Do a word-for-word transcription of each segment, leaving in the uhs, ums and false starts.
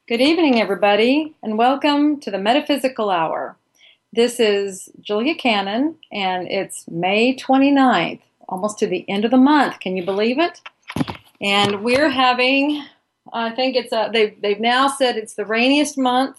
Good evening, everybody, and welcome to the Metaphysical Hour. This is Julia Cannon, and it's May twenty-ninth, almost to the end of the month. Can you believe it? And we're having, I think it's, a, they've, they've now said it's the rainiest month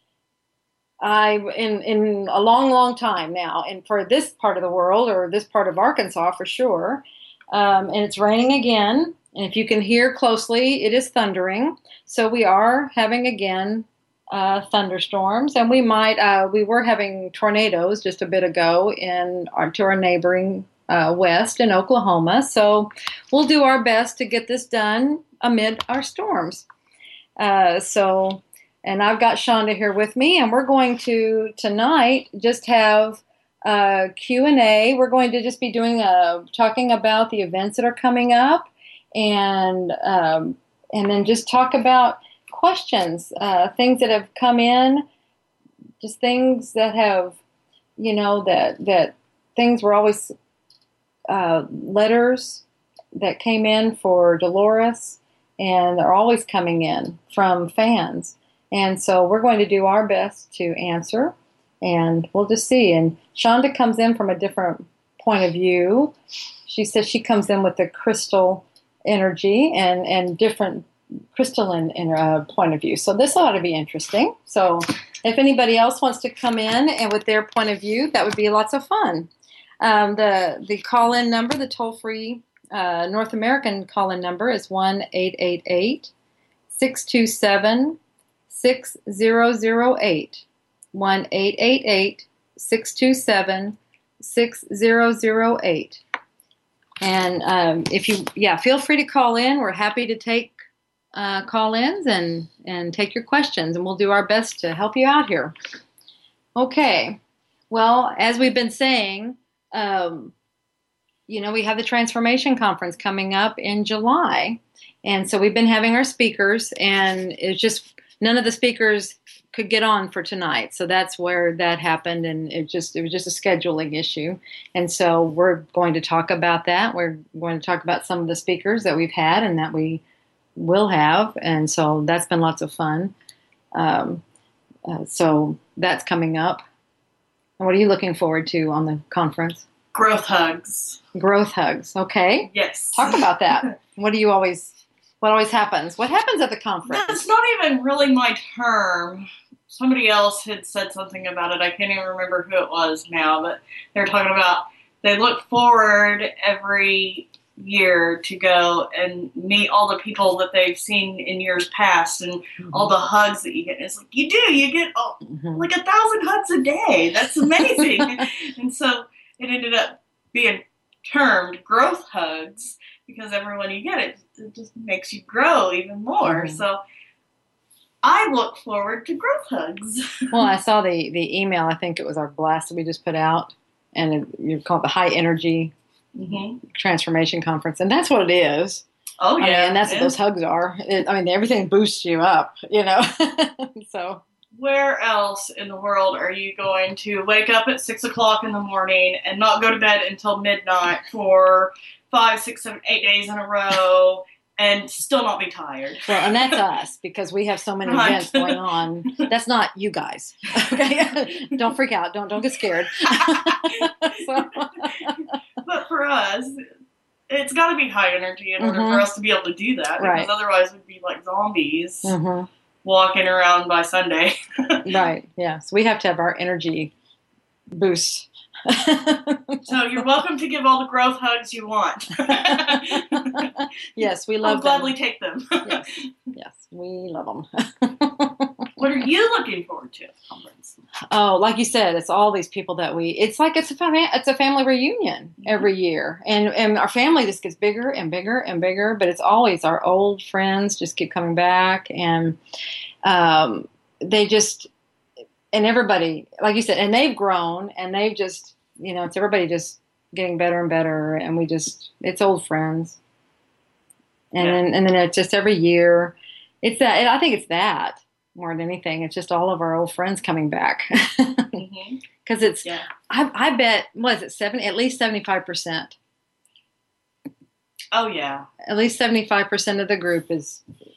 I in, in a long, long time now, and for this part of the world, or this part of Arkansas for sure. Um, and it's raining again. And if you can hear closely, it is thundering. So we are having again uh, thunderstorms, and we might uh, we were having tornadoes just a bit ago in our, to our neighboring uh, west in Oklahoma. So we'll do our best to get this done amid our storms. Uh, so, and I've got Shonda here with me, and we're going to tonight just have uh, Q and A. We're going to just be doing a talking about the events that are coming up. And um, and then just talk about questions, uh, things that have come in, just things that have, you know, that that things were always uh, letters that came in for Dolores, and they're always coming in from fans. And so we're going to do our best to answer, and we'll just see. And Shonda comes in from a different point of view. She says she comes in with the crystal energy and, and different crystalline uh, point of view. So this ought to be interesting. So if anybody else wants to come in and with their point of view, that would be lots of fun. Um, the the call-in number, the toll-free uh, North American call-in number is one eight eight eight, six two seven, six zero zero eight. one eight eight eight, six two seven, six zero zero eight. And um, if you, yeah, feel free to call in. We're happy to take uh, call-ins and, and take your questions, and we'll do our best to help you out here. Okay. Well, as we've been saying, um, you know, we have the Transformation Conference coming up in July. And so we've been having our speakers, and it's just none of the speakers could get on for tonight. So that's where that happened, and it just it was just a scheduling issue. And so we're going to talk about that. We're going to talk about some of the speakers that we've had and that we will have. And so that's been lots of fun. Um, uh, so that's coming up. And what are you looking forward to on the conference? Growth hugs. Growth hugs. Okay. Yes. Talk about that. What do you always What always happens? What happens at the conference? That's not even really my term. Somebody else had said something about it. I can't even remember who it was now, but they were talking about they look forward every year to go and meet all the people that they've seen in years past, and mm-hmm. all the hugs that you get. It's like, you do, you get oh, mm-hmm. like a thousand hugs a day. That's amazing. And so it ended up being termed growth hugs because everyone you get it, it just makes you grow even more. Mm-hmm. So I look forward to growth hugs. Well, I saw the, the email. I think it was our blast that we just put out, and it, you call it the High Energy mm-hmm. Transformation Conference, and that's what it is. Oh yeah, I mean, and that's what those hugs are. It, I mean, everything boosts you up, you know. So where else in the world are you going to wake up at six o'clock in the morning and not go to bed until midnight for five, six, seven, eight days in a row? And still not be tired. Well, and that's us, because we have so many right. events going on. That's not you guys. Okay? Don't freak out. Don't don't get scared. So. But for us, it's got to be high energy in order mm-hmm. for us to be able to do that. Because right. otherwise we'd be like zombies mm-hmm. walking around by Sunday. Right. Yeah. So we have to have our energy boosts. So you're welcome to give all the growth hugs you want. Yes, we love I'll gladly them. take them. Yes, yes, we love them. What are you looking forward to at the conference? Oh, like you said, it's all these people that we. It's like it's a fam- it's a family reunion every year, and and our family just gets bigger and bigger and bigger. But it's always our old friends just keep coming back, and um, they just. And everybody, like you said, and they've grown, and they've just, you know, it's everybody just getting better and better, and we just, it's old friends. And yeah. then, and then it's just every year, it's that, I think it's that more than anything. It's just all of our old friends coming back. Mm-hmm. Because it's, yeah. I, I bet, what is it, seven, at least seventy-five percent. Oh, yeah. At least seventy-five percent of the group is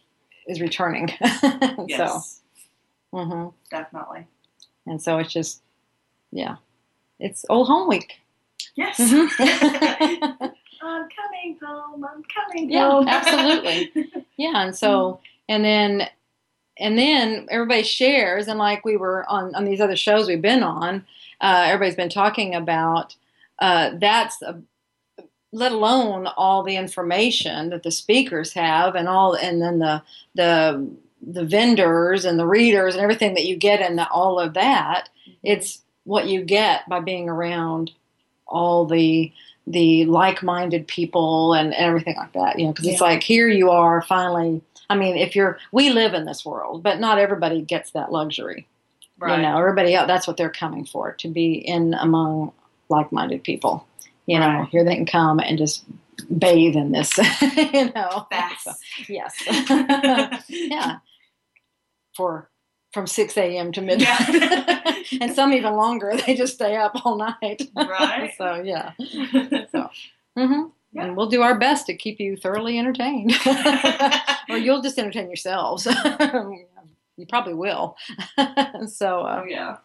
is returning. Yes. So, mm-hmm. Definitely. And so it's just, yeah, it's Old Home Week. Yes. Mm-hmm. I'm coming home. I'm coming Yeah, home. absolutely. Yeah, and so and then and then everybody shares, and like we were on on these other shows we've been on, uh, everybody's been talking about. Uh, that's a, let alone all the information that the speakers have, and all, and then the the the vendors and the readers and everything that you get in the, all of that. Mm-hmm. It's what you get by being around all the the like-minded people and, and everything like that, you know, because yeah. It's like here you are finally. I mean, if you're, we live in this world, but not everybody gets that luxury. Right. You know, everybody else, that's what they're coming for, to be in among like-minded people. You right. know, here they can come and just bathe in this, you know. Fast. So, yes. Yeah. For from six a.m. to midnight. Yeah. And some even longer. They just stay up all night. Right. So, yeah. So, mm-hmm. Yeah. And we'll do our best to keep you thoroughly entertained. Or you'll just entertain yourselves. You probably will. So, uh, oh, yeah.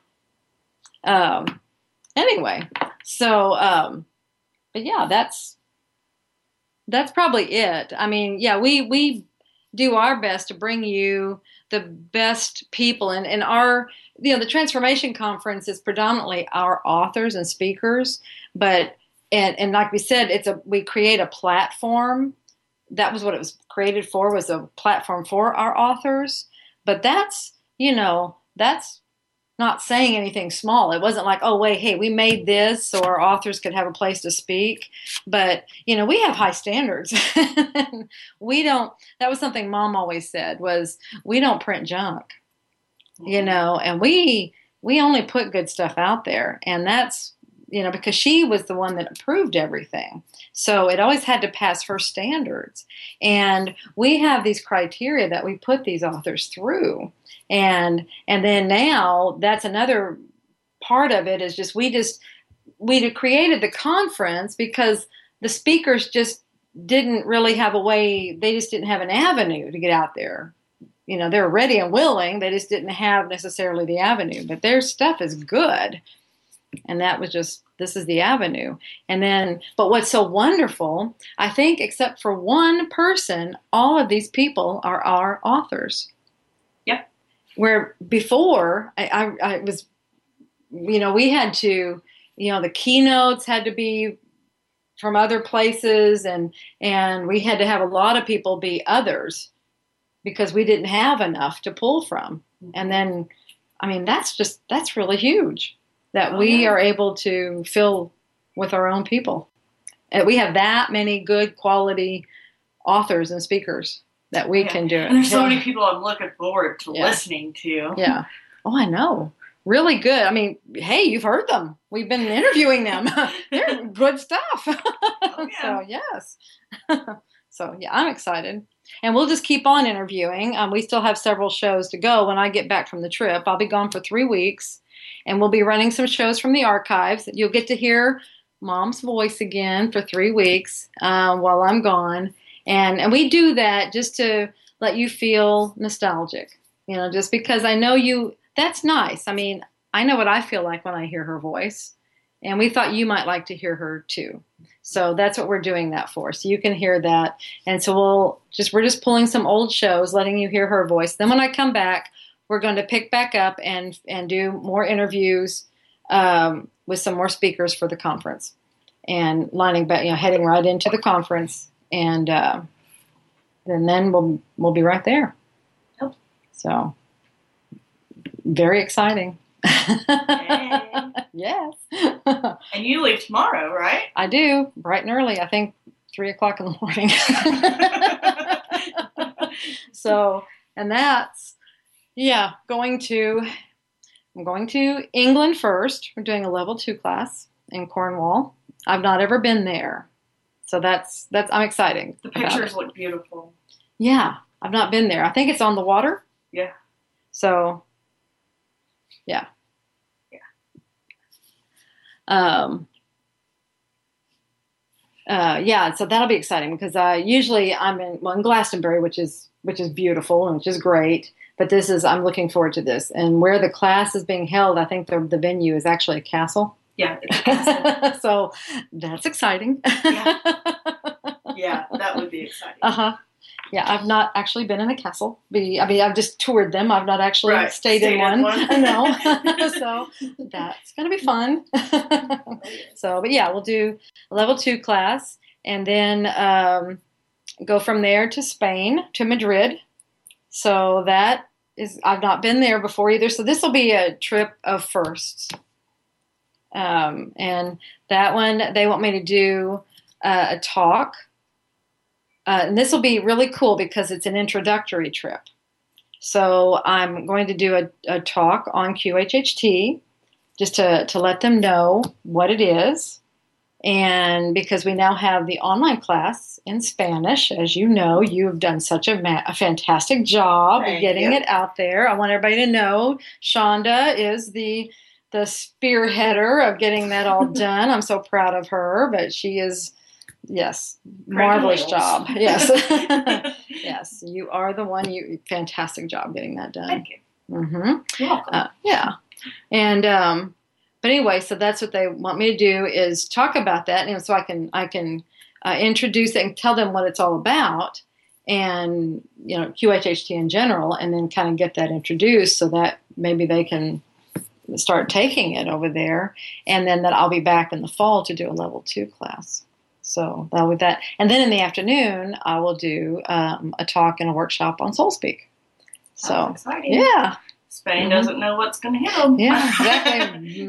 Um, anyway, so, um, but yeah, that's, that's probably it. I mean, yeah, we, we do our best to bring you the best people, and, and our, you know, the Transformation Conference is predominantly our authors and speakers, but, and, and like we said, it's a, we create a platform. That was what it was created for, was a platform for our authors. But that's, you know, that's not saying anything small. It wasn't like, oh, wait, hey, we made this so our authors could have a place to speak. But, you know, we have high standards. We don't, that was something Mom always said, was we don't print junk, mm-hmm. you know, and we, we only put good stuff out there. And that's, you know, because she was the one that approved everything. So it always had to pass her standards. And we have these criteria that we put these authors through. And and then now that's another part of it, is just we just we created the conference because the speakers just didn't really have a way, they just didn't have an avenue to get out there. You know, they were ready and willing, they just didn't have necessarily the avenue. But their stuff is good. And that was just, this is the avenue. And then, but what's so wonderful, I think, except for one person, all of these people are our authors. Yep. Where before, I, I, I was, you know, we had to, you know, the keynotes had to be from other places, and and we had to have a lot of people be others because we didn't have enough to pull from. And then, I mean, that's just, that's really huge. That we are able to fill with our own people. And we have that many good quality authors and speakers that we yeah. can do it. And there's so yeah. many people I'm looking forward to yeah. listening to. Yeah. Oh, I know. Really good. I mean, hey, you've heard them. We've been interviewing them. They're good stuff. Oh, yeah. So, yes. So, yeah, I'm excited. And we'll just keep on interviewing. Um, we still have several shows to go when I get back from the trip. I'll be gone for three weeks. And we'll be running some shows from the archives. You'll get to hear Mom's voice again for three weeks uh, while I'm gone. And and we do that just to let you feel nostalgic. You know, just because I know you, that's nice. I mean, I know what I feel like when I hear her voice. And we thought you might like to hear her too. So that's what we're doing that for. So you can hear that. And so we'll just, we're just pulling some old shows, letting you hear her voice. Then when I come back, we're going to pick back up and and do more interviews um, with some more speakers for the conference, and lining back, you know, heading right into the conference, and uh, and then we'll we'll be right there. Yep. So very exciting. Hey. Yes. And you leave tomorrow, right? I do, bright and early. I think three o'clock in the morning. So, and that's. Yeah, going to, I'm going to England first. We're doing a level two class in Cornwall. I've not ever been there. So that's, that's, I'm excited. The pictures look beautiful. Yeah, I've not been there. I think it's on the water. Yeah. So, yeah. Yeah. Um, uh, yeah, so that'll be exciting because uh, usually I'm in well in Glastonbury, which is which is beautiful and which is great. But this is I'm looking forward to this, and where the class is being held, I think the the venue is actually a castle. Yeah, it's a castle. So that's exciting. Yeah. Yeah, that would be exciting. Uh huh. Yeah, I've not actually been in a castle. Be, I mean, I've just toured them. I've not actually Right. stayed, Stayed in in one. one. No. So that's going to be fun. So, but yeah, we'll do a level two class and then um, go from there to Spain, to Madrid. So that is, I've not been there before either. So this will be a trip of firsts. Um, and that one, they want me to do uh, a talk. Uh, and this will be really cool because it's an introductory trip. So I'm going to do a, a talk on Q H H T just to, to let them know what it is. And because we now have the online class in Spanish, as you know, you have done such a, ma- a fantastic job Thank of getting you. it out there. I want everybody to know Shonda is the the spearheader of getting that all done. I'm so proud of her, but she is, yes, marvelous job. Yes. Yes, you are the one. You fantastic job getting that done. Thank you. Mm-hmm. You're welcome. Uh, yeah. And um, but anyway, so that's what they want me to do is talk about that, and so I can I can uh, introduce it and tell them what it's all about, and you know Q H H T in general, and then kind of get that introduced so that maybe they can start taking it over there, and then that I'll be back in the fall to do a level two class. So that'll be that, and then in the afternoon I will do um, a talk and a workshop on SoulSpeak. So That's exciting. yeah. Spain Mhm. doesn't know what's going to hit them. Yeah, exactly.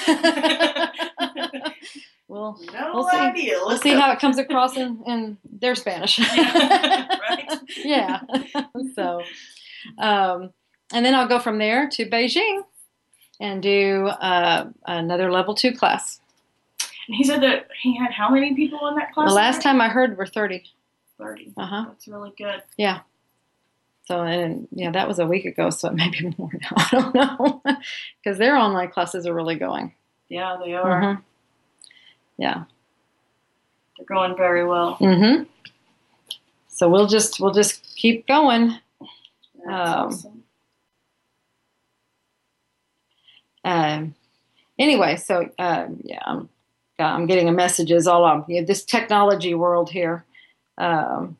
Well, No we'll see. idea. We'll Let's see go. how it comes across in, in their Spanish. Yeah, right? Yeah. So, um, and then I'll go from there to Beijing and do uh, another level two class. And he said that he had how many people in that class? The last already? time I heard were thirty. thirty. Uh huh. That's really good. Yeah. So, and yeah, that was a week ago, so it may be more now. I don't know. Because their online classes are really going. Yeah, they are. Mm-hmm. Yeah. They're going very well. Mm-hmm. So we'll just we'll just keep going. That's Um, awesome. Um. Anyway, so um, yeah, I'm I'm getting a messages all on you know, this technology world here. Um,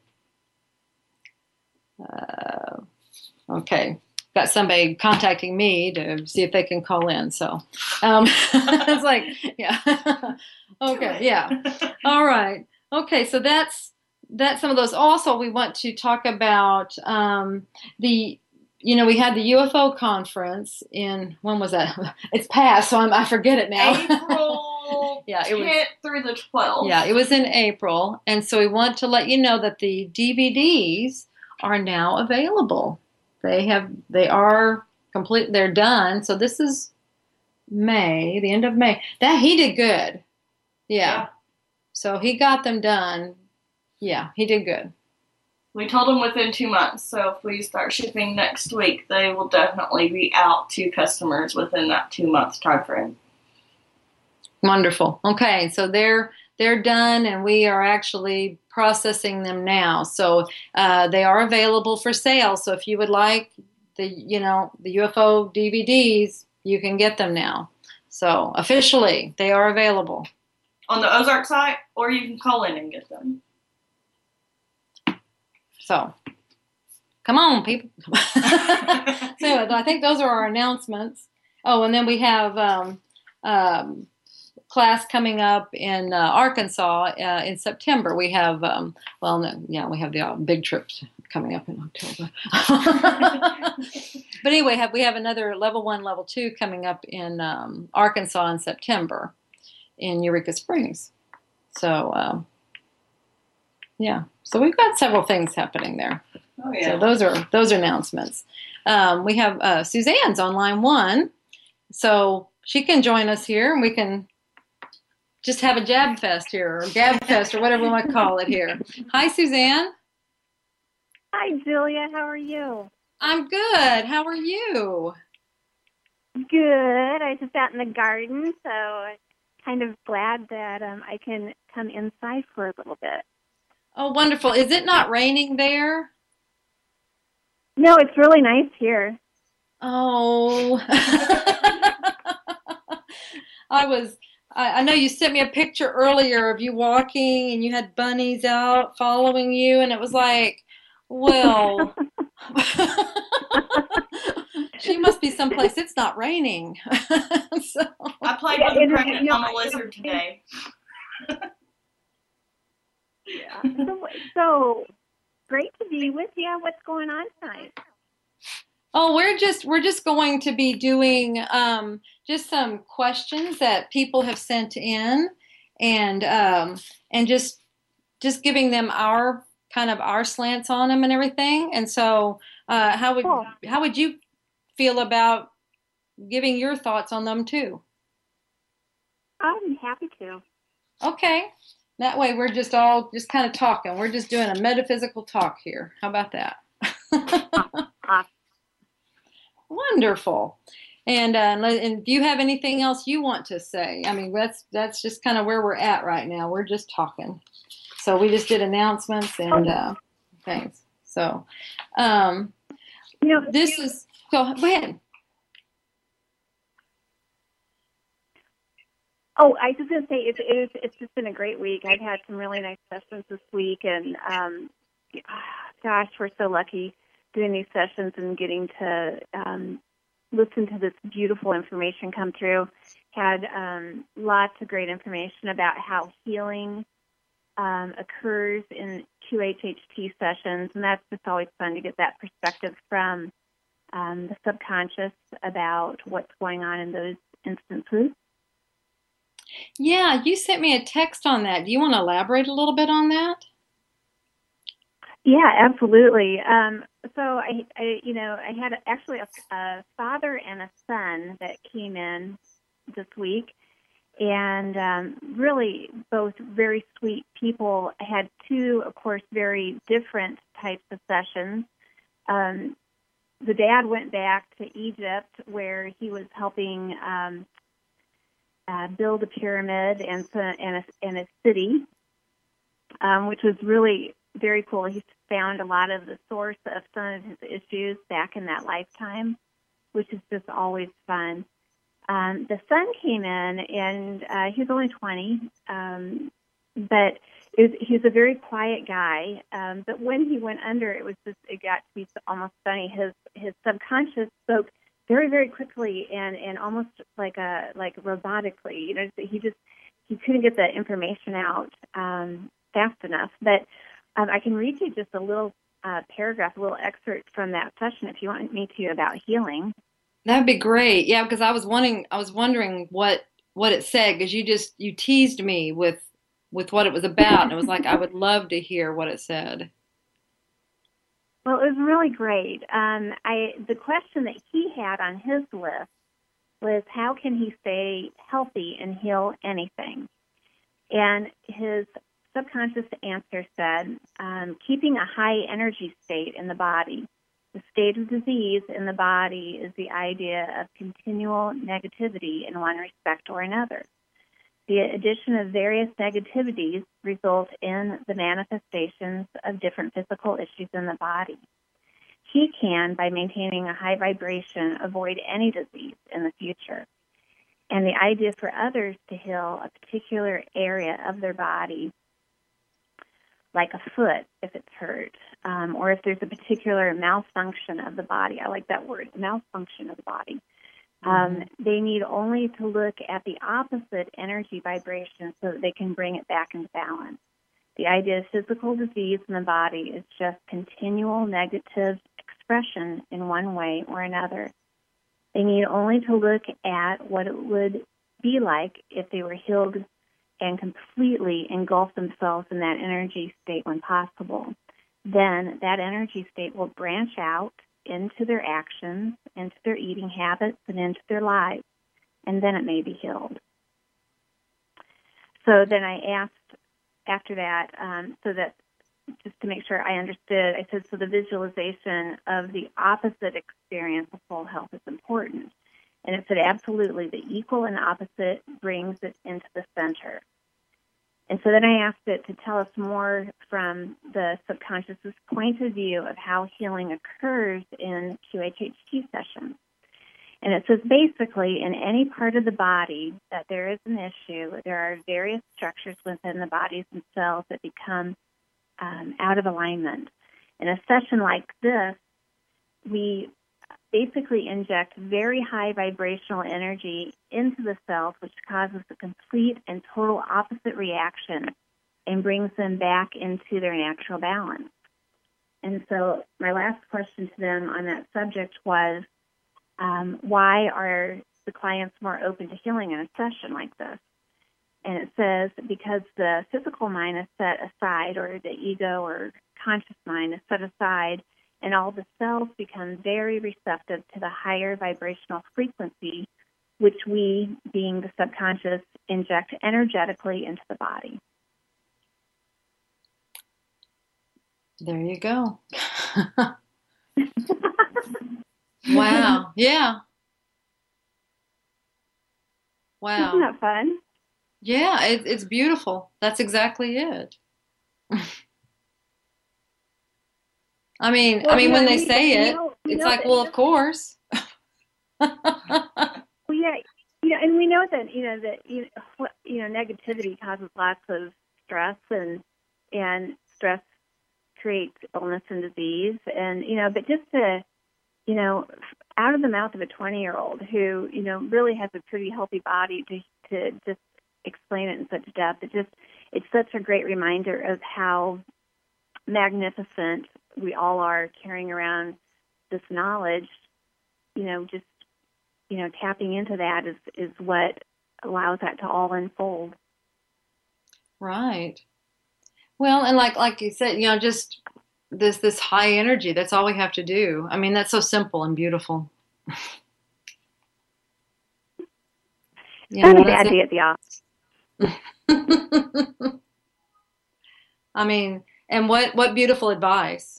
uh, okay, got somebody contacting me to see if they can call in. So um, it's like, yeah, okay, yeah, all right, okay. So that's that's some of those. Also, we want to talk about um, the. You know, we had the U F O conference in, when was that? It's past, so I'm, I forget it now. April Yeah, it was- tenth through the twelfth. Yeah, it was in April. And so we want to let you know that the D V Ds are now available. They have, they are complete, they're done. So this is May, the end of May. That, he did good. Yeah. Yeah. So he got them done. Yeah, he did good. We told them within two months, so if we start shipping next week, they will definitely be out to customers within that two month time frame. Wonderful. Okay, so they're they're done, and we are actually processing them now. So uh, they are available for sale. So if you would like the you know the U F O D V Ds, you can get them now. So officially, they are available. On the Ozark site, or you can call in and get them. So come on, people. So I think those are our announcements. Oh, and then we have um, um, class coming up in uh, Arkansas uh, in September. We have, um, well, no, yeah, we have the uh, big trips coming up in October. But anyway, have, we have another level one, level two coming up in um, Arkansas in September in Eureka Springs. So, um, yeah, so we've got several things happening there. Oh, yeah. So those are those are announcements. Um, we have uh, Suzanne's on line one, so she can join us here, and we can just have a jab fest here, or gab fest, or whatever we want to call it here. Hi, Suzanne. Hi, Julia. How are you? I'm good. How are you? Good. I was just out in the garden, so kind of glad that um, I can come inside for a little bit. Oh, wonderful. Is it not raining there? No, it's really nice here. Oh. I was, I, I know you sent me a picture earlier of you walking and you had bunnies out following you, and it was like, well, she must be someplace it's not raining. So, I played Yeah, with a it is, pregnant you know, mama I- lizard today. yeah. So, so great to be with you. What's going on tonight? oh, we're just we're just going to be doing um, just some questions that people have sent in, and um, and just just giving them our kind of our slants on them and everything. And so, uh, how would Cool. how would you feel about giving your thoughts on them too? I'm happy to. Okay. That way we're just all just kind of talking. We're just doing a metaphysical talk here. How about that? Awesome. Wonderful. And, uh, and do you have anything else you want to say? I mean, that's that's just kind of where we're at right now. We're just talking. So we just did announcements and uh, things. So um, You know, this is go, go ahead. Oh, I was just going to say it's it's it's just been a great week. I've had some really nice sessions this week, and um, gosh, we're so lucky doing these sessions and getting to um, listen to this beautiful information come through. Had um, lots of great information about how healing um, occurs in Q H H T sessions, and that's just always fun to get that perspective from um, the subconscious about what's going on in those instances. Yeah, you sent me a text on that. Do you want to elaborate a little bit on that? Yeah, absolutely. Um, so I, I, you know, I had actually a, a father and a son that came in this week, and um, really both very sweet people. I had two, of course, very different types of sessions. Um, the dad went back to Egypt, where he was helping um, uh, build a pyramid and, so- and, a, and a city, um, which was really very cool. He found a lot of the source of some of his issues back in that lifetime, which is just always fun. Um, the son came in, and uh, he was only twenty, um, but it was, he was a very quiet guy. Um, but when he went under, it was just it got to be almost funny. His his subconscious spoke very very quickly and, and almost like a like robotically. You know, he just he couldn't get the information out um, fast enough. But um, I can read you just a little uh, paragraph, a little excerpt from that session if you want me to about healing. That'd be great. Yeah, because I was wondering, I was wondering what what it said because you just you teased me with with what it was about, and it was like I would love to hear what it said. Well, it was really great. Um, I the question that he had on his list was how can he stay healthy and heal anything? And his subconscious answer said, um, keeping a high energy state in the body. The state of disease in the body is the idea of continual negativity in one respect or another. The addition of various negativities result in the manifestations of different physical issues in the body. He can, by maintaining a high vibration, avoid any disease in the future. And the idea for others to heal a particular area of their body, like a foot if it's hurt, um, or if there's a particular malfunction of the body. I like that word, malfunction of the body. Um, mm-hmm. They need only to look at the opposite energy vibration so that they can bring it back into balance. The idea of physical disease in the body is just continual negative expression in one way or another. They need only to look at what it would be like if they were healed and completely engulf themselves in that energy state when possible. Then that energy state will branch out into their actions, into their eating habits, and into their lives, and then it may be healed. So then I asked after that, um, so that just to make sure I understood, I said, so the visualization of the opposite experience of full health is important. And it said, absolutely, the equal and opposite brings it into the center. And so then I asked it to tell us more from the subconscious's point of view of how healing occurs in Q H H T sessions. And it says basically in any part of the body that there is an issue, there are various structures within the bodies and cells that become um, out of alignment. In a session like this, we basically inject very high vibrational energy into the cells, which causes a complete and total opposite reaction and brings them back into their natural balance. And so my last question to them on that subject was, um, why are the clients more open to healing in a session like this? And it says because the physical mind is set aside, or the ego or conscious mind is set aside, and all the cells become very receptive to the higher vibrational frequency, which we, being the subconscious, inject energetically into the body. There you go. Wow. Yeah. Wow. Isn't that fun? Yeah, it, it's beautiful. That's exactly it. I mean, well, I mean, yeah, when they we, say we it, know, we it's know like, that, well, of course. well, yeah, you know, and we know that you know that you know, you know negativity causes lots of stress, and and stress creates illness and disease, and you know, but just to you know, out of the mouth of a twenty-year-old who you know really has a pretty healthy body to to just explain it in such depth, it just it's such a great reminder of how magnificent we all are carrying around this knowledge. You know, just you know, tapping into that is is what allows that to all unfold. Right. Well, and like like you said, you know, just this this high energy. That's all we have to do. I mean, that's so simple and beautiful. You That know, was that's bad day at the office. it. I mean, and what what beautiful advice.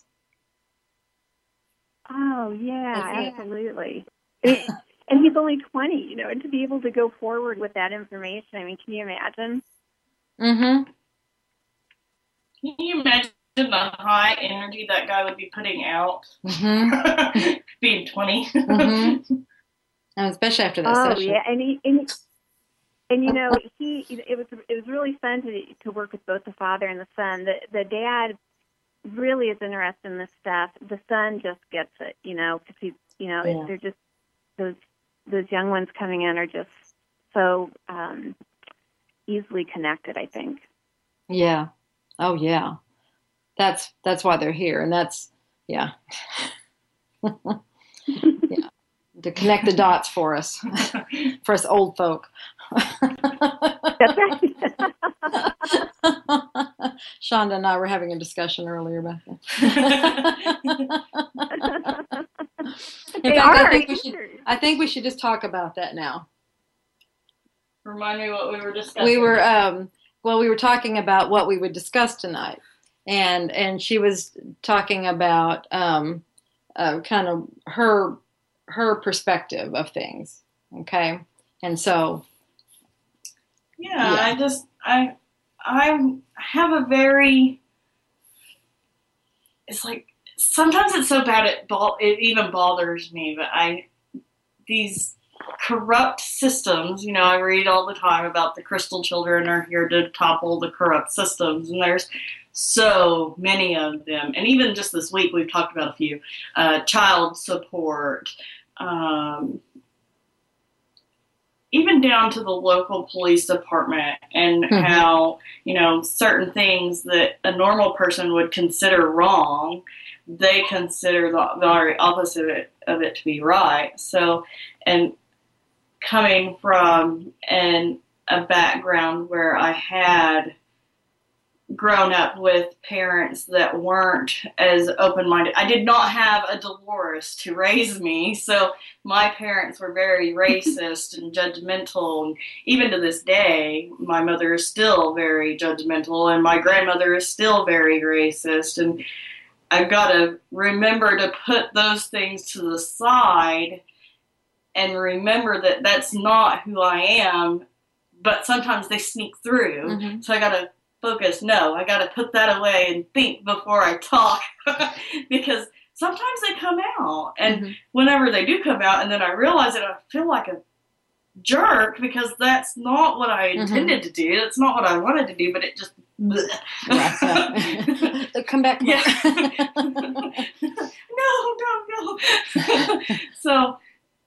Oh yeah, That's absolutely. I mean, and he's only twenty, you know, and to be able to go forward with that information. I mean, can you imagine? Mm-hmm. Can you imagine the high energy that guy would be putting out? Mm-hmm. Being twenty. Mm-hmm. And especially after that Oh session. yeah, and he, and and you know he it was it was really fun to to work with both the father and the son. The the dad really is interested in this stuff. The son just gets it, you know, because he's you know Yeah. they're just those those young ones coming in are just so um, easily connected, I think. Yeah. Oh yeah. That's that's why they're here, and that's yeah. Yeah. To connect the dots for us, for us old folk. That's right. Shonda and I were having a discussion earlier about that. In They fact, are. I think we should. I think we should just talk about that now. Remind me what we were discussing. We were um, well, we were talking about what we would discuss tonight, and and she was talking about um, uh, kind of her her perspective of things. Okay, and so yeah, yeah. I just I I have a very it's like sometimes it's so bad it it even bothers me, but I these corrupt systems, you know, I read all the time about the crystal children are here to topple the corrupt systems, and there's so many of them. And even just this week, we've talked about a few. Uh, child support, um, even down to the local police department, and mm-hmm. how, you know, certain things that a normal person would consider wrong, they consider the very opposite of it, of it to be right. So, and coming from an, a background where I had grown up with parents that weren't as open-minded. I did not have a Dolores to raise me, so my parents were very racist and judgmental, and even to this day, my mother is still very judgmental, and my grandmother is still very racist, and I've got to remember to put those things to the side and remember that that's not who I am, but sometimes they sneak through. Mm-hmm. So I got to focus. No, I got to put that away and think before I talk because sometimes they come out. And mm-hmm. whenever they do come out and then I realize it, I feel like a jerk because that's not what I intended mm-hmm. to do. That's not what I wanted to do, but it just come back. Yeah. no, no, no. So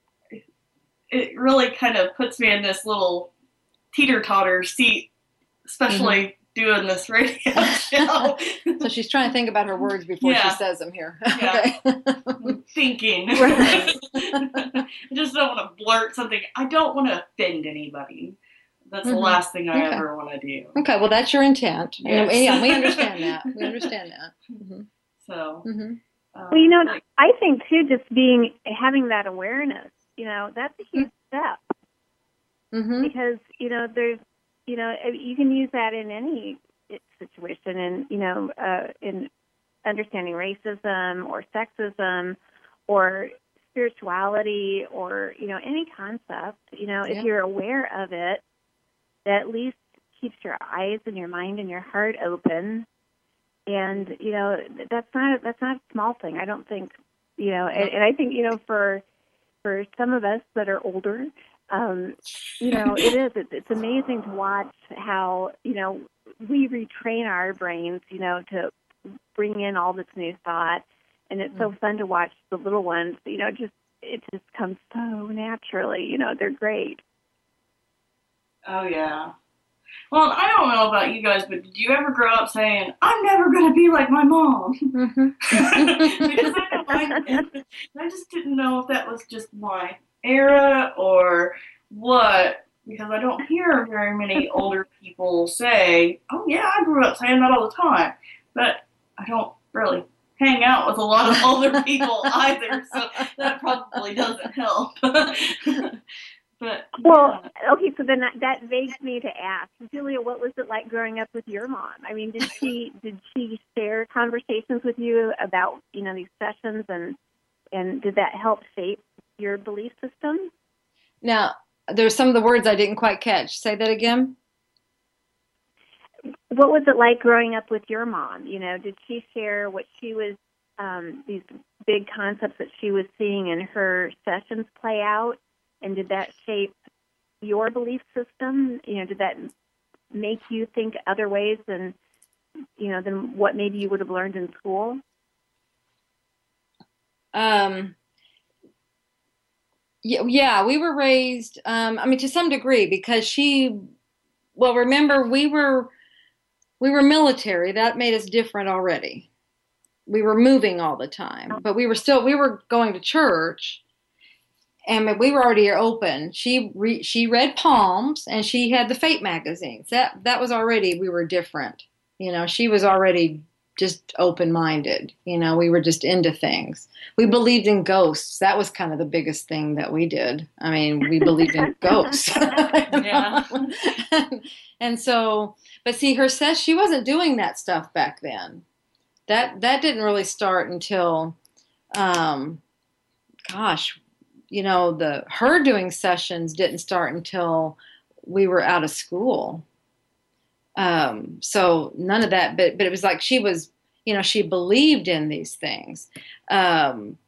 it really kind of puts me in this little teeter-totter seat, especially mm-hmm. doing this radio show. So she's trying to think about her words before yeah. she says them here. Yeah. Okay. I'm thinking. Right. I just don't want to blurt something. I don't want to offend anybody. That's mm-hmm. the last thing I okay. ever want to do. Okay, well, that's your intent. Yes. And, yeah, we understand that. We understand that. Mm-hmm. So, mm-hmm. um, well, you know, like, I think too, just being having that awareness, you know, that's a huge step. Mm-hmm. Because you know, there's, you know, you can use that in any situation, and you know, uh, in understanding racism or sexism or spirituality or you know any concept. You know, yeah. if you're aware of it, that at least keeps your eyes and your mind and your heart open. And you know, that's not that's not a small thing. I don't think, you know, and, and I think you know for for some of us that are older, um, you know, it is it's, it's amazing to watch how you know we retrain our brains, you know, to bring in all this new thought, and it's so fun to watch the little ones. You know, just it just comes so naturally. You know, they're great. Oh, yeah. Well, I don't know about you guys, but did you ever grow up saying, I'm never going to be like my mom? Mm-hmm. Because I, I, I just didn't know if that was just my era or what, because I don't hear very many older people say, oh, yeah, I grew up saying that all the time. But I don't really hang out with a lot of older people either, so that probably doesn't help. But, well, yeah. Okay, so then that, that begs me to ask, Julia, what was it like growing up with your mom? I mean, did she did she share conversations with you about you know these sessions, and and did that help shape your belief system? Now, there's some of the words I didn't quite catch. Say that again. What was it like growing up with your mom? You know, did she share what she was um, these big concepts that she was seeing in her sessions play out? And did that shape your belief system? You know, did that make you think other ways than, you know, than what maybe you would have learned in school? Um. Yeah, yeah, we were raised. Um, I mean, to some degree, because she. Well, remember, we were we were military. That made us different already. We were moving all the time, but we were still we were going to church. And we were already open. She re, she read palms, and she had the Fate magazines. That that was already, we were different. You know, she was already just open-minded. You know, we were just into things. We believed in ghosts. That was kind of the biggest thing that we did. I mean, we believed in ghosts. Yeah. and, and so, but see, her says she wasn't doing that stuff back then. That that didn't really start until, um, gosh. You know, the her doing sessions didn't start until we were out of school. Um, so none of that, but but it was like she was, you know, she believed in these things. Um,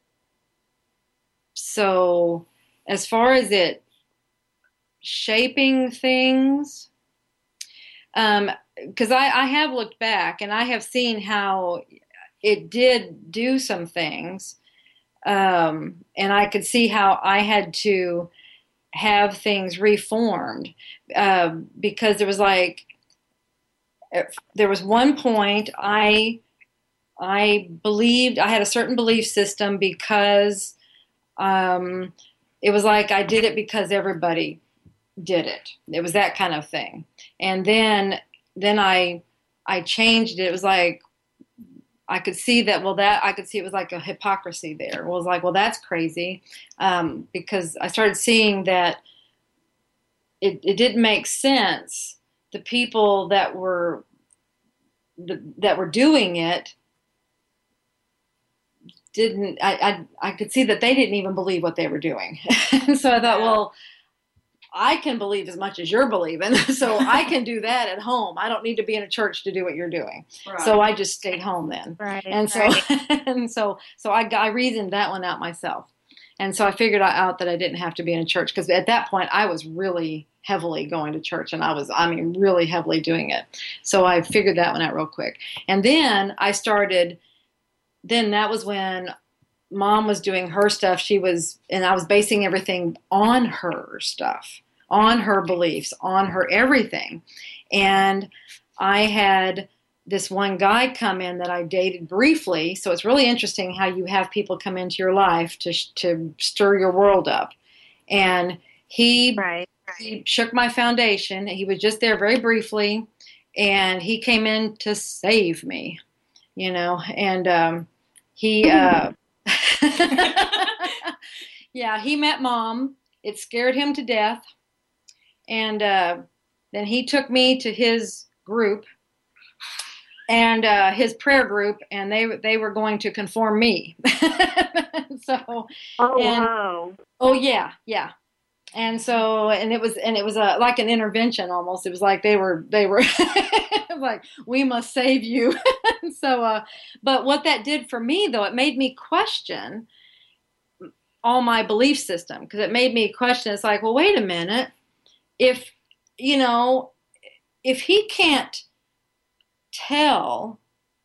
so as far as it shaping things, um, because I, I have looked back and I have seen how it did do some things. Um, and I could see how I had to have things reformed, uh, because there was like, there was one point I, I believed I had a certain belief system because, um, it was like I did it because everybody did it. It was that kind of thing. And then, then I, I changed it. It was like, I could see that, well, that I could see it was like a hypocrisy there. It was like, well, that's crazy, um, because I started seeing that it, it didn't make sense. The people that were the, that were doing it didn't, I, I, I could see that they didn't even believe what they were doing. So I thought, Yeah. well, I can believe as much as you're believing. So I can do that at home. I don't need to be in a church to do what you're doing. Right. So I just stayed home then. Right. And so, right. and so, so I, I reasoned that one out myself. And so I figured out that I didn't have to be in a church, because at that point I was really heavily going to church, and I was, I mean, really heavily doing it. So I figured that one out real quick. And then I started, then that was when Mom was doing her stuff. She was, and I was basing everything on her stuff, on her beliefs, on her everything. And I had this one guy come in that I dated briefly. So it's really interesting how you have people come into your life to to stir your world up. And he, Right. he shook my foundation. He was just there very briefly, and he came in to save me, you know, and um, he, uh, yeah, he met Mom. It scared him to death. And uh, then he took me to his group and uh, his prayer group, and they they were going to conform me. So, Oh, and, wow. oh yeah, yeah. And so, and it was, and it was a, like an intervention almost. It was like they were, they were like, we must save you. So, uh, but what that did for me, though, it made me question all my belief system, because it made me question. It's like, well, wait a minute. If, you know, if he can't tell,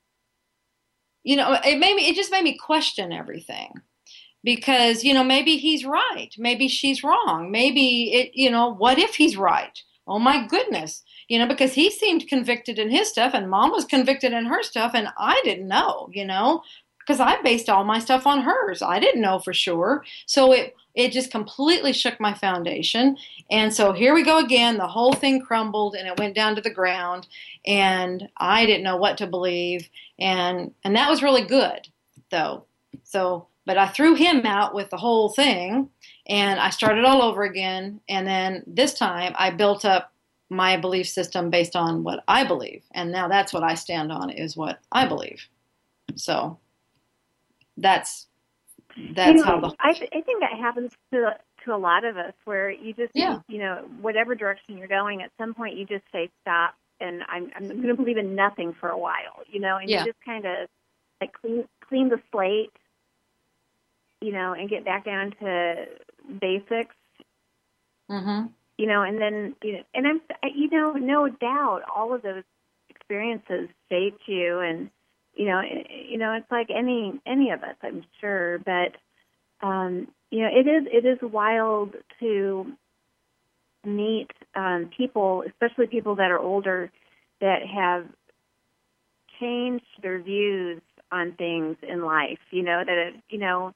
you know, it made me, it just made me question everything. Because, you know, maybe he's right. Maybe she's wrong. Maybe it, you know, what if he's right? Oh my goodness. You know, because he seemed convicted in his stuff, and Mom was convicted in her stuff, and I didn't know, you know, because I based all my stuff on hers. I didn't know for sure. So it, it just completely shook my foundation. And so here we go again. The whole thing crumbled, and it went down to the ground, and I didn't know what to believe. And, and that was really good though. So, but I threw him out with the whole thing, and I started all over again. And then this time I built up my belief system based on what I believe. And now that's what I stand on, is what I believe. So that's, that's you know, how the, I, th- I think that happens to to a lot of us, where you just, yeah. you know, whatever direction you're going, at some point you just say stop, and I'm I'm going to believe in nothing for a while, you know, and Yeah. you just kind of like clean clean the slate, you know, and get back down to basics, Mm-hmm. you know, and then, you know, and I'm, you know, no doubt all of those experiences shaped you, and, you know, it, you know, it's like any, any of us, I'm sure, but, um, you know, it is, it is wild to meet, um, people, especially people that are older, that have changed their views on things in life, you know, that, have, you know,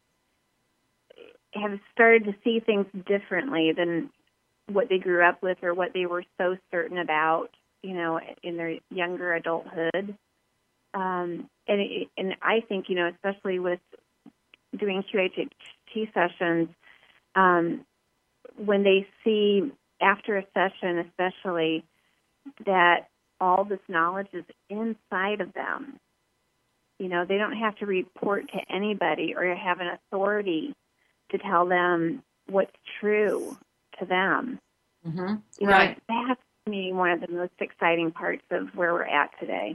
have started to see things differently than what they grew up with or what they were so certain about, you know, in their younger adulthood. Um, and it, and I think, you know, especially with doing Q H H T sessions, um, when they see after a session, especially, that all this knowledge is inside of them, you know, they don't have to report to anybody or have an authority to tell them what's true to them. Mm-hmm. You Right. know, that's, to me, one of the most exciting parts of where we're at today.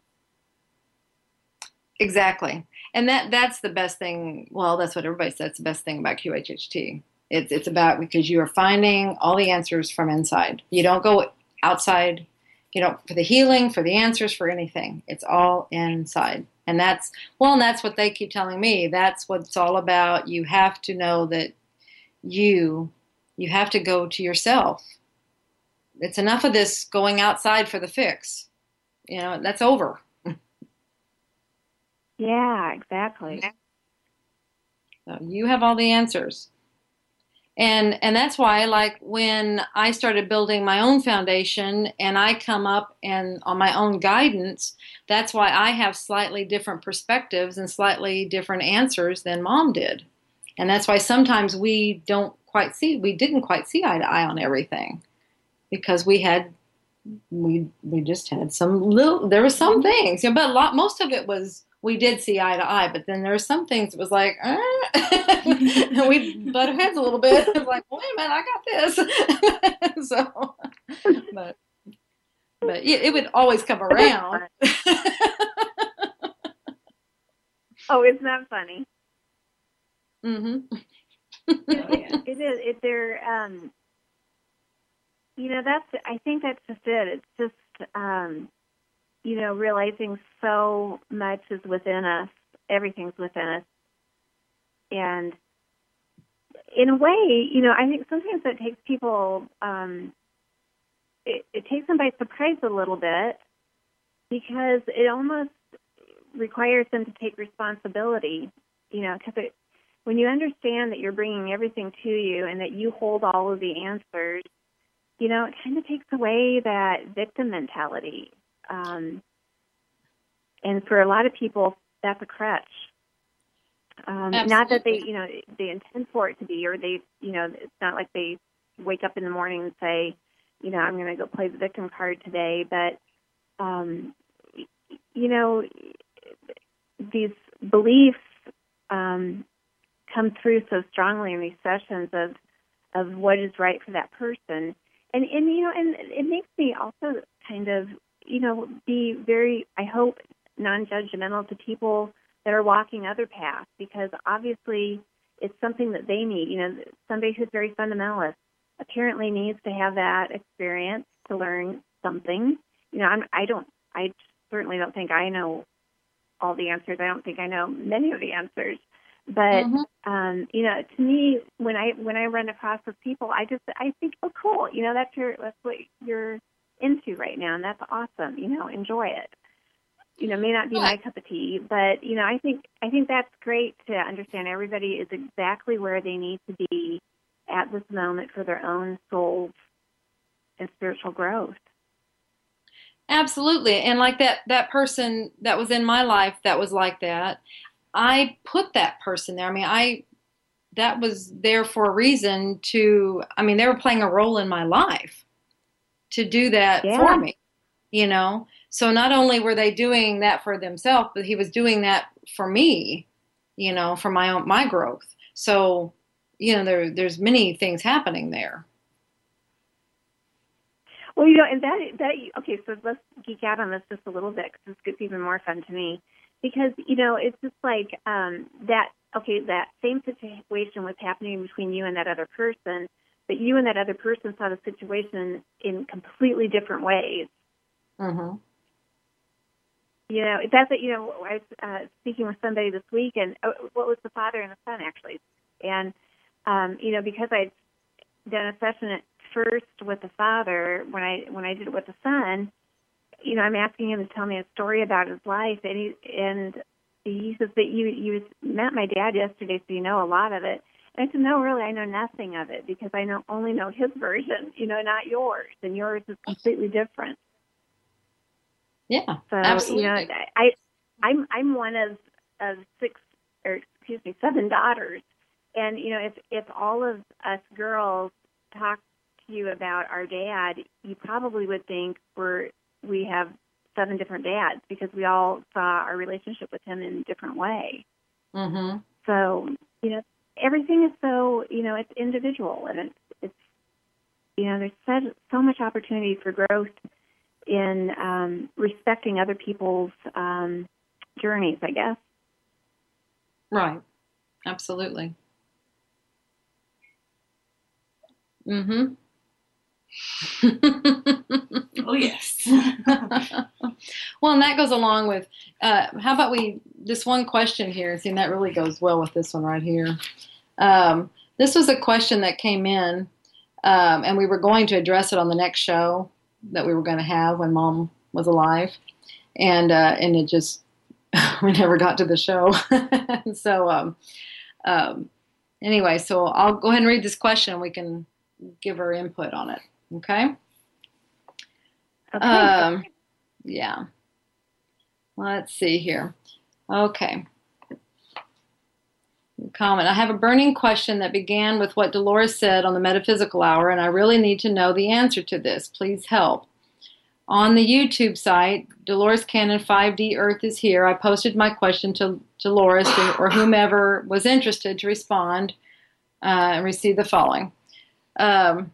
Exactly. And that that's the best thing. Well, that's what everybody says. The best thing about Q H H T. It's it's about, because you are finding all the answers from inside. You don't go outside, you know, for the healing, for the answers, for anything. It's all inside. And that's, well, and that's what they keep telling me. That's what it's all about. You have to know that you, you have to go to yourself. It's enough of this going outside for the fix. You know, that's over. Yeah, exactly. So you have all the answers. And and that's why, like, when I started building my own foundation and I come up and on my own guidance, that's why I have slightly different perspectives and slightly different answers than Mom did. And that's why sometimes we don't quite see, we didn't quite see eye to eye on everything, because we had, we we just had some little, there were some things, you know, but a lot, most of it was we did see eye to eye, but then there were some things that was like, eh. we butt heads a little bit. It was like, wait a minute, I got this. So, but, but it, it would always come around. Oh, isn't that funny? Mm-hmm. Oh, yeah. It is. It, they're, um, you know, that's, I think that's just it. It's just, um, you know, realizing so much is within us. Everything's within us. And in a way, you know, I think sometimes it takes people, um, it, it takes them by surprise a little bit, because it almost requires them to take responsibility, you know, because it, when you understand that you're bringing everything to you and that you hold all of the answers, you know, it kind of takes away that victim mentality. Um, and for a lot of people, that's a crutch. Um, not that they, you know, they intend for it to be, or they, you know, it's not like they wake up in the morning and say, you know, I'm going to go play the victim card today. But, um, you know, these beliefs um, come through so strongly in these sessions of of what is right for that person. And, and you know, and it makes me also kind of, you know, be very, I hope, non-judgmental to people that are walking other paths, because obviously it's something that they need. You know, somebody who's very fundamentalist apparently needs to have that experience to learn something. You know, I'm, I don't, I certainly don't think I know all the answers. I don't think I know many of the answers. But mm-hmm. um, you know, to me, when I when I run across those people, I just I think, oh, cool. You know, that's your that's what you're into right now, and that's awesome. You know, enjoy it. You know, may not be my cup of tea, but you know, I think I think that's great to understand. Everybody is exactly where they need to be at this moment for their own soul and spiritual growth. Absolutely, and like that that person that was in my life that was like that, I put that person there. I mean, I that was there for a reason to, I mean, they were playing a role in my life to do that yeah. for me, you know? So not only were they doing that for themselves, but he was doing that for me, you know, for my own, my growth. So, you know, there, there's many things happening there. Well, you know, and that, that, okay, so let's geek out on this just a little bit, because this gets even more fun to me. Because, you know, it's just like um, that, okay, that same situation was happening between you and that other person, but you and that other person saw the situation in completely different ways. Mm-hmm. You know, that's it. You know, I was uh, speaking with somebody this week, and uh, what was the father and the son, actually? And, um, you know, because I'd done a session at first with the father, when I when I did it with the son, you know, I'm asking him to tell me a story about his life, and he and he says that you you met my dad yesterday, so you know a lot of it. And I said, no, really, I know nothing of it, because I know only know his version, you know, not yours, and yours is completely different. Yeah, so absolutely. You know, I I'm I'm one of of six or excuse me seven daughters, and you know, if if all of us girls talk to you about our dad, you probably would think we're we have seven different dads, because we all saw our relationship with him in a different way. Mm-hmm. So, you know, everything is so, you know, it's individual, and it's, it's you know, there's so, so much opportunity for growth in um, respecting other people's um, journeys, I guess. Right. Absolutely. Mm-hmm. Oh, yes. Well, and that goes along with, uh, how about we, this one question here, see, and that really goes well with this one right here. Um, this was a question that came in, um, and we were going to address it on the next show that we were going to have when Mom was alive. And, uh, and it just, we never got to the show. so, um, um, anyway, so I'll go ahead and read this question, and we can give her input on it. Okay. Okay. Um, yeah. Let's see here. Okay. Comment. I have a burning question that began with what Dolores said on the Metaphysical Hour, and I really need to know the answer to this. Please help. on the YouTube site, Dolores Cannon five D Earth is here. I posted my question to Dolores or whomever was interested to respond uh, and receive the following. Um,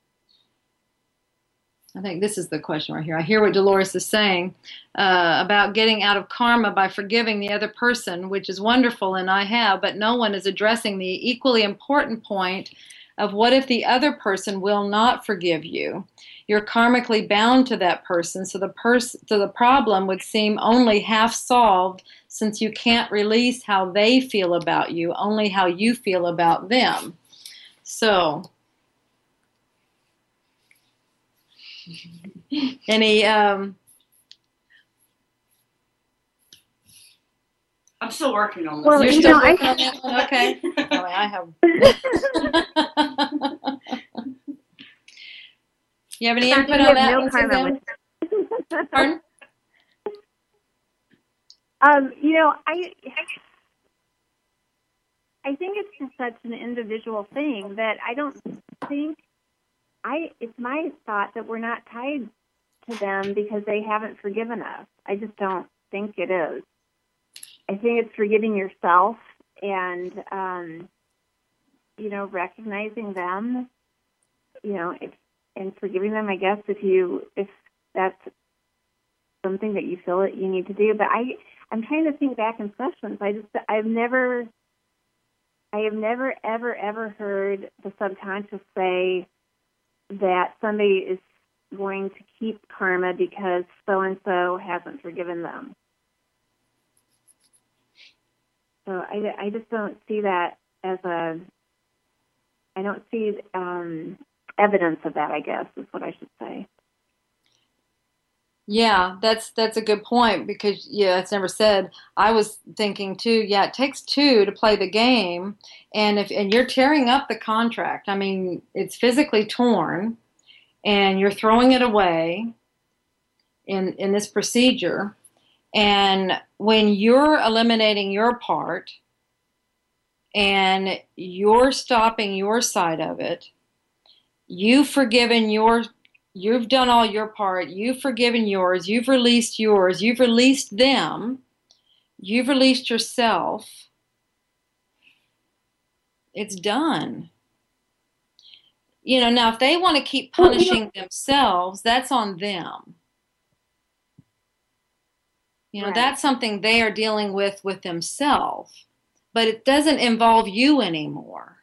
I think this is the question right here. I hear what Dolores is saying uh, about getting out of karma by forgiving the other person, which is wonderful, and I have, but no one is addressing the equally important point of what if the other person will not forgive you? You're karmically bound to that person, so the pers- so the problem would seem only half solved since you can't release how they feel about you, only how you feel about them. So, any um, I'm still working on this. Well, you're you still know, I- working on that one? Okay. Oh, I have. You have any Fact, input we on have that no one, karma Suzanne? with- Pardon? Um, you know, I I think it's just such an individual thing that I don't think I. It's my thought that we're not tied to them because they haven't forgiven us. I just don't think it is. I think it's forgiving yourself and um, you know, recognizing them. You know, if, and forgiving them. I guess if you if that's something that you feel that you need to do, but I. I'm trying to think back in sessions. I just, I've never, I have never, ever, ever heard the subconscious say that somebody is going to keep karma because so-and-so hasn't forgiven them. So I, I just don't see that as a, I don't see um, evidence of that, I guess, is what I should say. Yeah, that's that's a good point because yeah, it's never said. I was thinking too. Yeah, it takes two to play the game, and if and you're tearing up the contract. I mean, it's physically torn, and you're throwing it away in in this procedure. And when you're eliminating your part, and you're stopping your side of it, you've forgiven your. You've done all your part. You've forgiven yours. You've released yours. You've released them. You've released yourself. It's done. You know, now if they want to keep punishing themselves, that's on them. You know, Right. that's something they are dealing with with themselves. But it doesn't involve you anymore.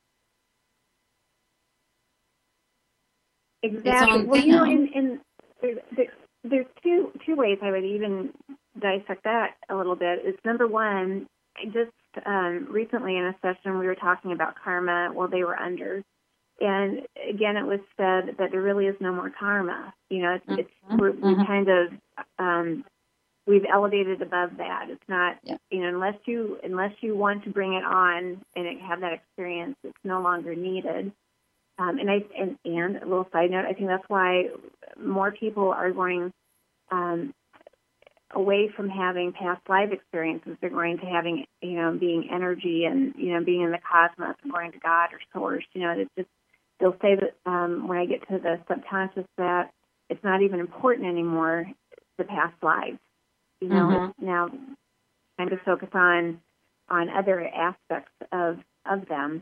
Exactly. Well, you know, in, in there's, there, there's two two ways I would even dissect that a little bit. Is number one, I just um, recently in a session we were talking about karma while they were under, and again it was said that there really is no more karma. You know, it's, Mm-hmm. it's we're, we Mm-hmm. kind of um, we've elevated above that. It's not, Yeah. you know, unless you unless you want to bring it on and have that experience, it's no longer needed. Um, and I and, and a little side note, I think that's why more people are going um, away from having past life experiences. They're going to having, you know, being energy and, you know, being in the cosmos and going to God or source. You know, it's just they'll say that um, when I get to the subconscious that it's not even important anymore, the past lives. You know, Mm-hmm. it's now time to focus on on other aspects of of them.